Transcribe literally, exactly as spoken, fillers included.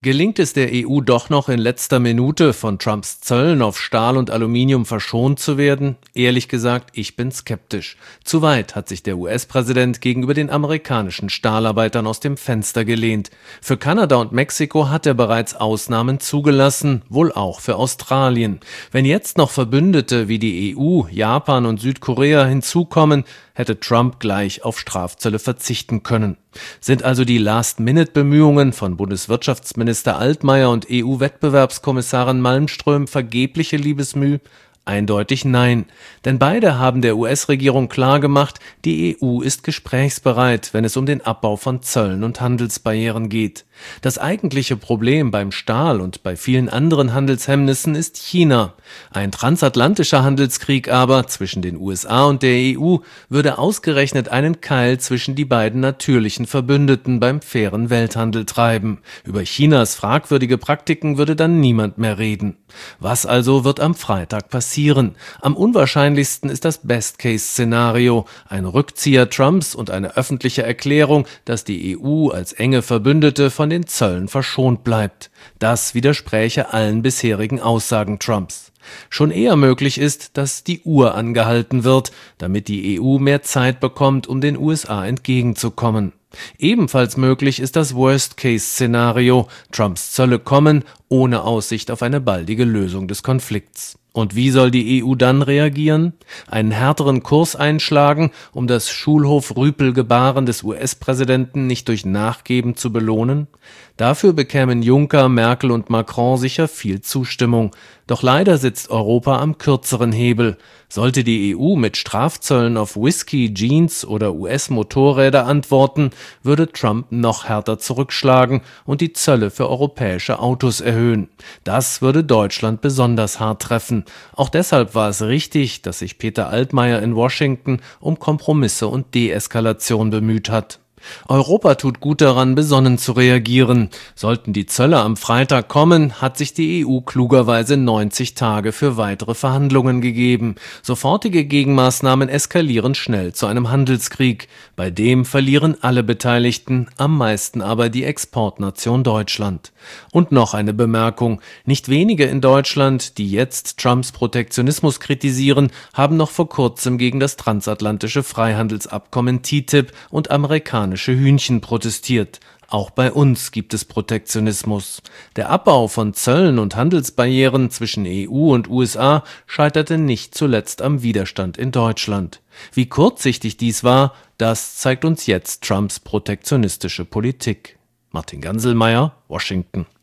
Gelingt es der E U doch noch in letzter Minute, von Trumps Zöllen auf Stahl und Aluminium verschont zu werden? Ehrlich gesagt, ich bin skeptisch. Zu weit hat sich der U S-Präsident gegenüber den amerikanischen Stahlarbeitern aus dem Fenster gelehnt. Für Kanada und Mexiko hat er bereits Ausnahmen zugelassen, wohl auch für Australien. Wenn jetzt noch Verbündete wie die E U, Japan und Südkorea hinzukommen, hätte Trump gleich auf Strafzölle verzichten können. Sind also die Last-Minute-Bemühungen von Bundeswirtschaftsminister Altmaier und E U-Wettbewerbskommissarin Malmström vergebliche Liebesmüh? Eindeutig nein, denn beide haben der U S-Regierung klargemacht, die E U ist gesprächsbereit, wenn es um den Abbau von Zöllen und Handelsbarrieren geht. Das eigentliche Problem beim Stahl und bei vielen anderen Handelshemmnissen ist China. Ein transatlantischer Handelskrieg aber zwischen den U S A und der E U würde ausgerechnet einen Keil zwischen die beiden natürlichen Verbündeten beim fairen Welthandel treiben. Über Chinas fragwürdige Praktiken würde dann niemand mehr reden. Was also wird am Freitag passieren? Am unwahrscheinlichsten ist das Best-Case-Szenario, ein Rückzieher Trumps und eine öffentliche Erklärung, dass die E U als enge Verbündete von den Zöllen verschont bleibt. Das widerspräche allen bisherigen Aussagen Trumps. Schon eher möglich ist, dass die Uhr angehalten wird, damit die E U mehr Zeit bekommt, um den U S A entgegenzukommen. Ebenfalls möglich ist das Worst-Case-Szenario, Trumps Zölle kommen, ohne Aussicht auf eine baldige Lösung des Konflikts. Und wie soll die E U dann reagieren? Einen härteren Kurs einschlagen, um das Schulhof-Rüpel-Gebaren des U S-Präsidenten nicht durch Nachgeben zu belohnen? Dafür bekämen Juncker, Merkel und Macron sicher viel Zustimmung. Doch leider sitzt Europa am kürzeren Hebel. Sollte die E U mit Strafzöllen auf Whisky, Jeans oder U S-Motorräder antworten, würde Trump noch härter zurückschlagen und die Zölle für europäische Autos erhöhen. Das würde Deutschland besonders hart treffen. Auch deshalb war es richtig, dass sich Peter Altmaier in Washington um Kompromisse und Deeskalation bemüht hat. Europa tut gut daran, besonnen zu reagieren. Sollten die Zölle am Freitag kommen, hat sich die E U klugerweise neunzig Tage für weitere Verhandlungen gegeben. Sofortige Gegenmaßnahmen eskalieren schnell zu einem Handelskrieg. Bei dem verlieren alle Beteiligten, am meisten aber die Exportnation Deutschland. Und noch eine Bemerkung. Nicht wenige in Deutschland, die jetzt Trumps Protektionismus kritisieren, haben noch vor kurzem gegen das transatlantische Freihandelsabkommen T T I P und amerikanische Hühnchen protestiert. Auch bei uns gibt es Protektionismus. Der Abbau von Zöllen und Handelsbarrieren zwischen E U und U S A scheiterte nicht zuletzt am Widerstand in Deutschland. Wie kurzsichtig dies war, das zeigt uns jetzt Trumps protektionistische Politik. Martin Ganselmeier, Washington.